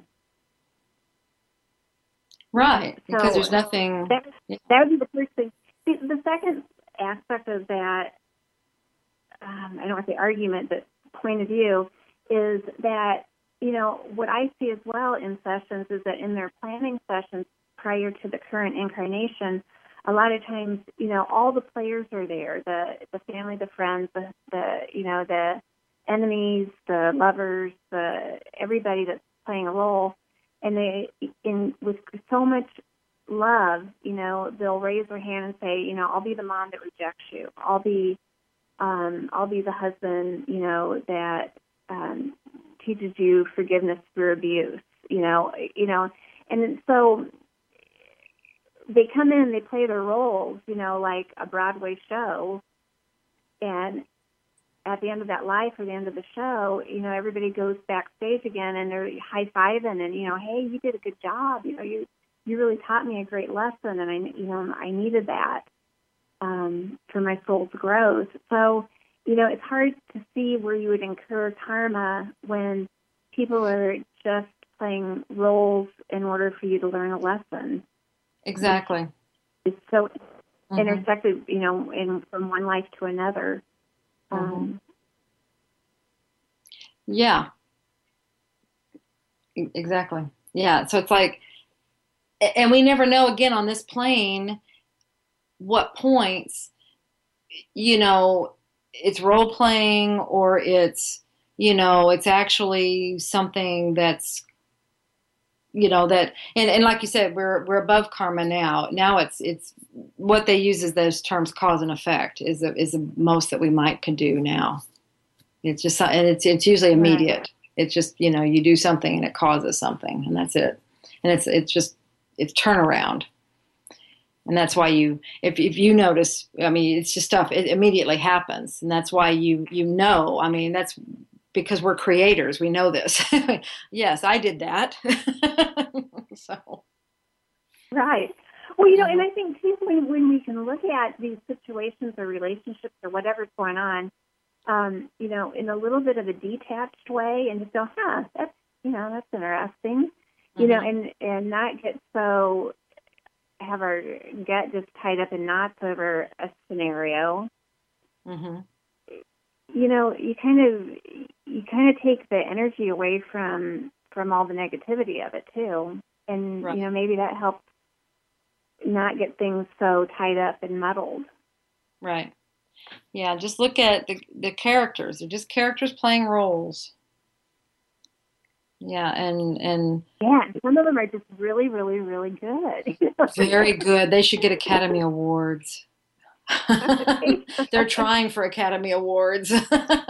Right, because So, there's nothing. That, that would be the first thing. The, the second aspect of that, um, I don't want to say argument, but point of view, is that, you know, what I see as well in sessions is that in their planning sessions prior to the current incarnation, a lot of times, you know, all the players are there, the the family, the friends, the, the you know, the enemies, the lovers, the everybody that's playing a role. And they, in with so much love, you know, they'll raise their hand and say, you know, I'll be the mom that rejects you. I'll be, um, I'll be the husband, you know, that um, teaches you forgiveness through abuse. You know, you know, and so they come in and they play their roles, you know, like a Broadway show, and at the end of that life or the end of the show, you know, everybody goes backstage again and they're high-fiving and, you know, hey, you did a good job. You know, you you really taught me a great lesson, and I, you know, I needed that. um, for my soul's growth. So, you know, it's hard to see where you would incur karma when people are just playing roles in order for you to learn a lesson. Exactly. It's so Mm-hmm. intersected, you know, in from one life to another. Mm-hmm. Um, Yeah. E- Exactly. Yeah. So it's like, a- and we never know again on this plane what points, you know, it's role playing or it's, you know, it's actually something that's, you know, that, and, and like you said, we're, we're above karma now. Now it's, it's what they use is those terms cause and effect is, a, is the most that we might could do now. It's just, and it's, it's usually immediate. Right. It's just, you know, you do something and it causes something and that's it. And it's, it's just, it's turnaround. And that's why you, if if you notice, I mean, it's just stuff, it immediately happens. And that's why you, you know, I mean, that's because we're creators. We know this. Yes, I did that. So. Right. Well, you know, and I think too, when, when we can look at these situations or relationships or whatever's going on, um, you know, in a little bit of a detached way and just go, huh, that's, you know, that's interesting, mm-hmm. you know, and, and not get so, have our gut just tied up in knots over a scenario. Mm-hmm. You know, you kind of, you kind of take the energy away from, from all the negativity of it too. And, right. you know, maybe that helps not get things so tied up and muddled. Right. Yeah, just look at the the characters. They're just characters playing roles. Yeah, and and yeah, some of them are just really, really, really good. Very good. They should get Academy Awards. They're trying for Academy Awards. Yes.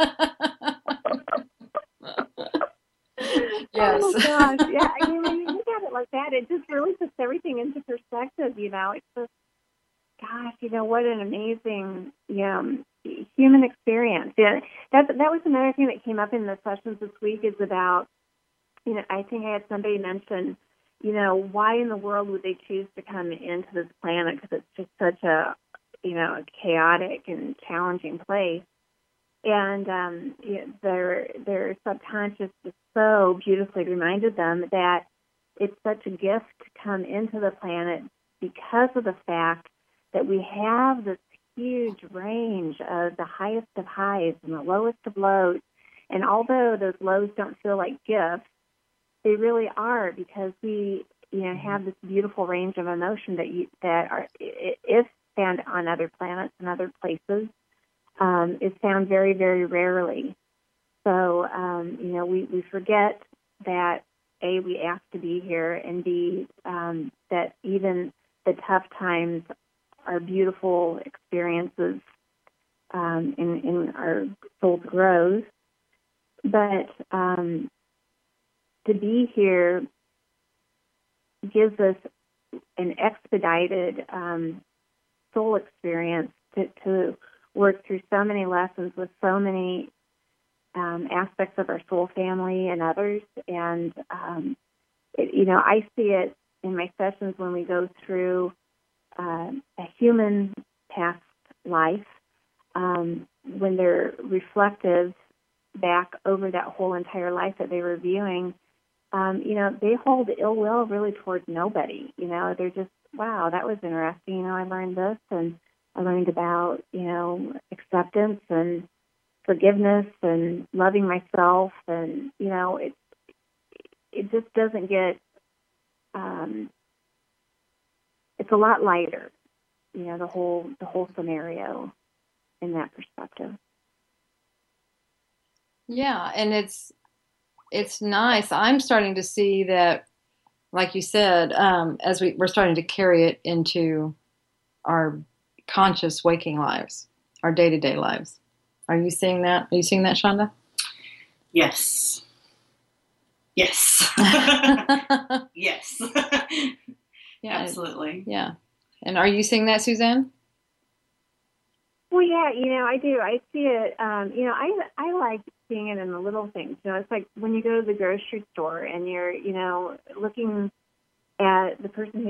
Oh gosh, yeah. I mean, when you look at it like that, it just really puts everything into perspective. You know, it's just, gosh, you know, what an amazing, you know, human experience. Yeah, that that was another thing that came up in the sessions this week is about, you know, I think I had somebody mention, you know, why in the world would they choose to come into this planet? Because it's just such a, you know, a chaotic and challenging place. And um, you know, their their subconscious just so beautifully reminded them that it's such a gift to come into the planet because of the fact that we have this huge range of the highest of highs and the lowest of lows. And although those lows don't feel like gifts, they really are, because we, you know, have this beautiful range of emotion that you, that are is found on other planets and other places. Um, is found very, very rarely. So, um, you know, we, we forget that, A, we asked to be here, and B, um, that even the tough times are beautiful experiences um, in, in our soul's growth. But um, to be here gives us an expedited um, soul experience to, to work through so many lessons with so many um, aspects of our soul family and others. And, um, it, you know, I see it in my sessions when we go through uh, a human past life, um, when they're reflective back over that whole entire life that they were viewing. Um, you know, they hold ill will really towards nobody. You know, they're just, wow, that was interesting. You know, I learned this, and I learned about, you know, acceptance and forgiveness and loving myself. And, you know, it, it just doesn't get, um, it's a lot lighter, you know, the whole, the whole scenario in that perspective. Yeah. And it's, it's nice. I'm starting to see that, like you said, um, as we, we're starting to carry it into our conscious waking lives, our day-to-day lives. Are you seeing that? Are you seeing that, Shonda? Yes. Yes. Yes. Yeah, absolutely. Yeah. And are you seeing that, Suzanne? Well, yeah, you know, I do. I see it. Um, you know, I I like seeing it in the little things. You know, it's like when you go to the grocery store and you're, you know, looking at the person who's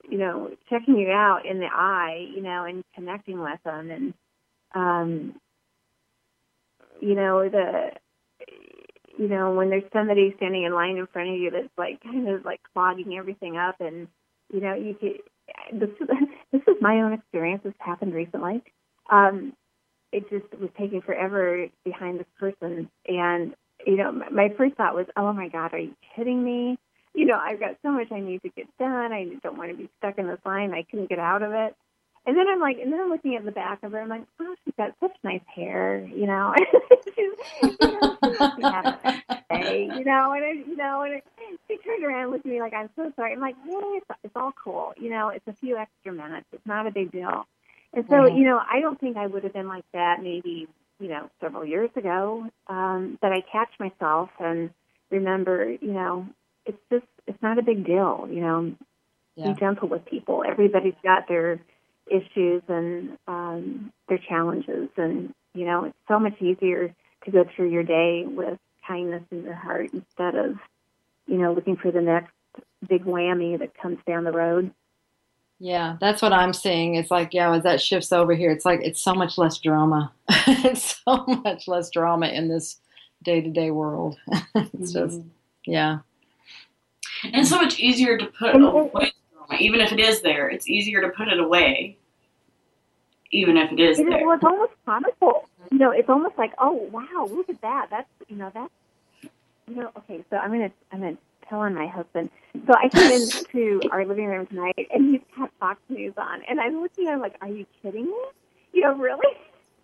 you know, checking you out in the eye, you know, and connecting with them. And, um, you know, the, you know, when there's somebody standing in line in front of you that's like kind of like clogging everything up, and, you know, you could, this is, this is my own experience. This happened recently. Um, it just was taking forever behind this person. And, you know, my, my first thought was, oh my God, are you kidding me? You know, I've got so much I need to get done. I don't want to be stuck in this line. I couldn't get out of it. And then I'm like, and then I'm looking at the back of her. I'm like, oh, she's got such nice hair, you know. she's, you know, she must be having a day, you know. And I, you know, and it, she turned around and looked at me like, I'm so sorry. I'm like, hey, it's, it's all cool, you know. It's a few extra minutes. It's not a big deal. And so, Mm-hmm. you know, I don't think I would have been like that maybe, you know, several years ago. Um, but I catch myself and remember, you know, it's just, it's not a big deal, you know. Yeah. Be gentle with people. Everybody's got their issues and um, their challenges, and you know, it's so much easier to go through your day with kindness in your heart instead of, you know, looking for the next big whammy that comes down the road. Yeah, that's what I'm seeing. It's like, yeah, as that shifts over here, it's like it's so much less drama. It's so much less drama in this day-to-day world. It's just, yeah. And so much easier to put away drama, even if it is there. It's easier to put it away, even if it is It is, there. well, it's almost comical. You know, it's almost like, oh wow, look at that. That's, you know, that's, you know. Okay, so I'm gonna I'm gonna tell on my husband. So I came into our living room tonight, and he's got Fox News on, and I'm looking at him like, are you kidding me? You know, really?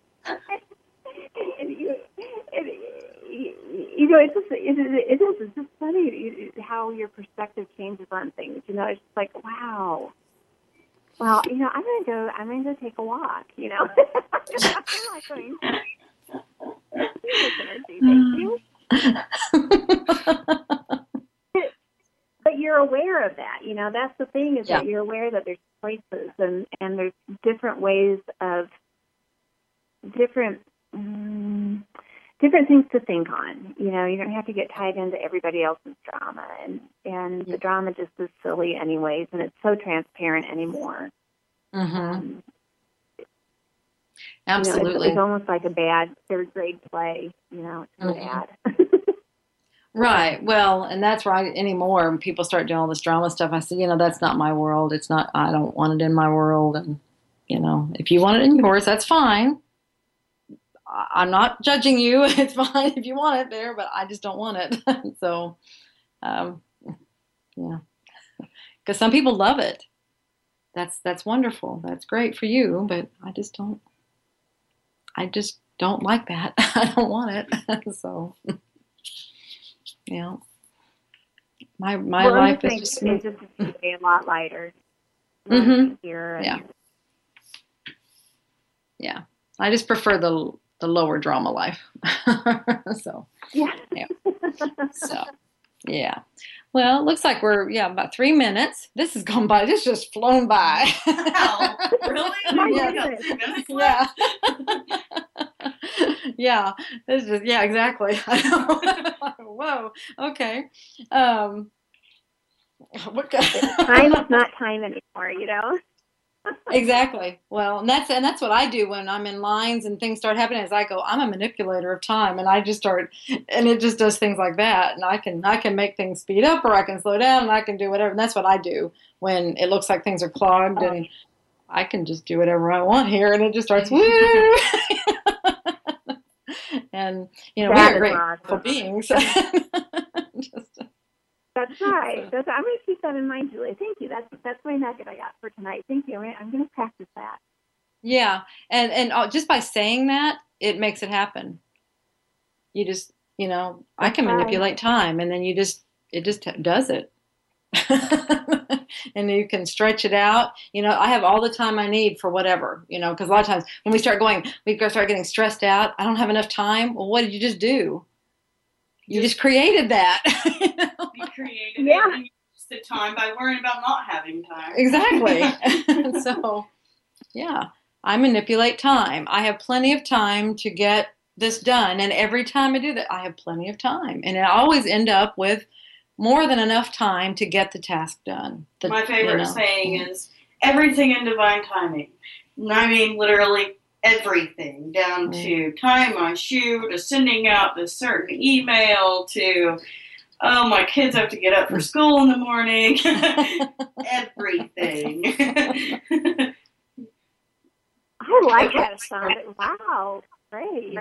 and you, and, you know, it's just, it, it is, it's just funny how your perspective changes on things. You know, it's just like, wow. Well, you know, I'm going to go, I'm going to go take a walk, you know. I'm like going, energy, thank you. But you're aware of that, you know. That's the thing, is Yeah. that you're aware that there's choices and, and there's different ways of, different um, different things to think on. You know, you don't have to get tied into everybody else's drama, and and Yeah. the drama just is silly anyways, and it's so transparent anymore. Mm-hmm. Um, Absolutely. You know, it's, it's almost like a bad third grade play. You know, it's an Mhm. ad. Right. Well, and that's right anymore. When people start doing all this drama stuff, I say, you know, that's not my world. It's not, I don't want it in my world. And, you know, if you want it in yours, that's fine. I- I'm not judging you. It's fine if you want it there, but I just don't want it. So, um, yeah, because some people love it. That's, that's wonderful. That's great for you, but I just don't, I just don't like that. I don't want it. So, you know, my, my well, life I'm is just just saying, smooth. it's just a lot lighter. Mhm. Here and, Yeah. Yeah. I just prefer the the lower drama life. So, yeah. yeah. So, yeah. Well, it looks like we're, yeah, about three minutes. This has gone by. This just flown by. Wow, really? My You goodness. got three minutes Yeah. left? Yeah. This is, yeah, exactly. I know. Whoa. Okay. Um, what Time is not time anymore, you know? Exactly. Well, and that's and that's what I do when I'm in lines and things start happening. Is I go, I'm a manipulator of time, and I just start, and it just does things like that. And I can I can make things speed up, or I can slow down, and I can do whatever. And that's what I do when it looks like things are clogged, and I can just do whatever I want here, and it just starts woo. And you know, That we are is great awesome. beings. Just, That's right. That's, I'm going to keep that in mind, Julie. Thank you. That's that's my nugget I got for tonight. Thank you. I'm going to practice that. yeah, and and uh, just by saying that, it makes it happen. You just, you know, I That's can right. manipulate time, and then you just, it just does it. And you can stretch it out. You know, I have all the time I need for whatever, you know, because a lot of times when we start going, we start getting stressed out. I don't have enough time. Well, what did you just do? You just, just created that. You know? You created Yeah. it, and you wasted time by worrying about not having time. Exactly. So, yeah, I manipulate time. I have plenty of time to get this done. And every time I do that, I have plenty of time. And I always end up with more than enough time to get the task done. The, My favorite you know. saying is everything in divine timing. And I mean literally everything, down Mm. to tying my shoe, to sending out this certain email, to, oh, my kids have to get up for school in the morning. Everything. I like that sound. Wow, great.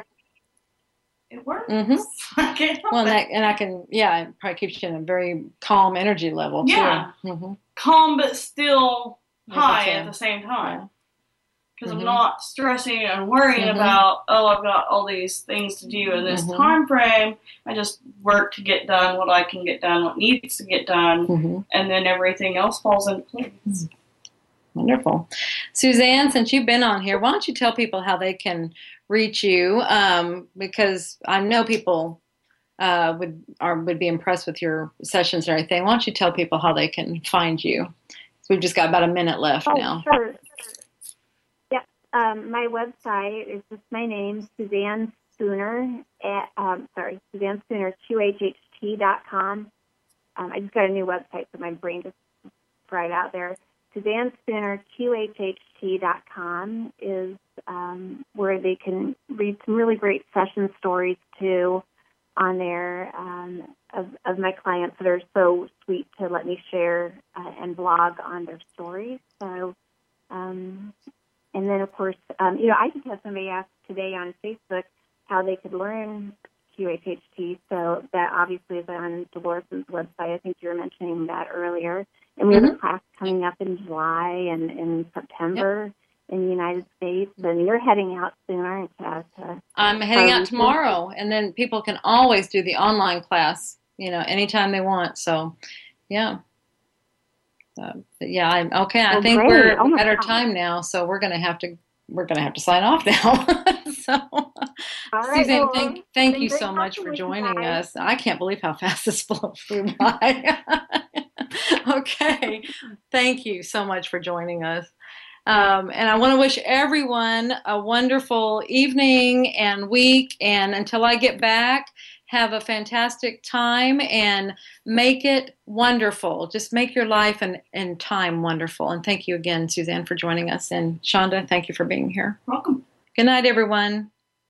It works. Mhm. I can't help Well, and, it. that, and I can, yeah, it probably keeps you in a very calm energy level, too. Yeah. Mm-hmm. Calm but still Able high to- at the same time. yeah. Because Mhm. I'm not stressing and worrying Mhm. about, oh, I've got all these things to do in this Mhm. time frame. I just work to get done what I can get done, what needs to get done, Mm-hmm. and then everything else falls into place. Wonderful. Suzanne, since you've been on here, why don't you tell people how they can reach you? Um, because I know people uh, would are would be impressed with your sessions and everything. Why don't you tell people how they can find you? So we've just got about a minute left Oh, now. sure. Yeah, um, my website is just my name, Suzanne Spooner, at, um, sorry, Suzanne Spooner, Q H H T dot com. Um, I just got a new website, so my brain just fried out there. Suzanne Spooner, Q H H T dot com is um, where they can read some really great session stories, too, on there um, of, of my clients that are so sweet to let me share uh, and blog on their stories. So, um, and then, of course, um, you know, I just had somebody ask today on Facebook how they could learn Q H H T. So that obviously is on Dolores's website. I think you were mentioning that earlier. And we have Mhm. a class coming up in July and in September in the United States. And you're heading out soon, aren't you? To, I'm heading out Um, tomorrow, and then people can always do the online class, you know, anytime they want. So, yeah. Uh, but yeah, I'm okay. I Well, think great. we're Oh, my at our God. time now, so we're gonna have to we're gonna have to sign off now. So, All right, Suzanne, well, thank it's thank been you great so much talking for with you joining guys. us. I can't believe how fast this flew by. Okay, thank you so much for joining us. Um, and I want to wish everyone a wonderful evening and week. And until I get back, have a fantastic time and make it wonderful. Just make your life and, and time wonderful. And thank you again, Suzanne, for joining us. And Shonda, thank you for being here. Welcome. Good night, everyone.